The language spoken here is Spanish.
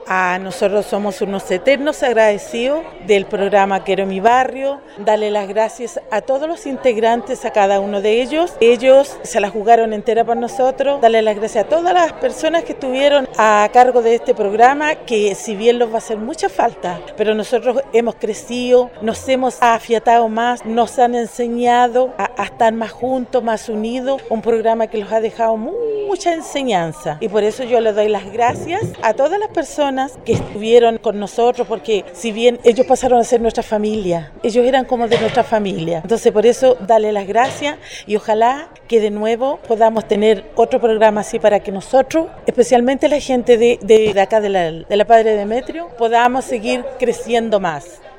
Nosotros somos unos eternos agradecidos del programa Quiero mi barrio. Darle las gracias a todos los integrantes, a cada uno de ellos. Ellos se la jugaron entera por nosotros. Darle las gracias a todas las personas que estuvieron a cargo de este programa, que si bien los va a hacer mucha falta, pero nosotros hemos crecido, nos hemos afiatado más, nos han enseñado a estar más juntos, más unidos. Un programa que los ha dejado mucha enseñanza, y por eso yo le doy las gracias a todas las personas que estuvieron con nosotros, porque si bien ellos pasaron a ser nuestra familia, ellos eran como de nuestra familia. Entonces por eso darle las gracias, y ojalá que de nuevo podamos tener otro programa así, para que nosotros, especialmente la gente de acá de la Padre Demetrio, podamos seguir creciendo más.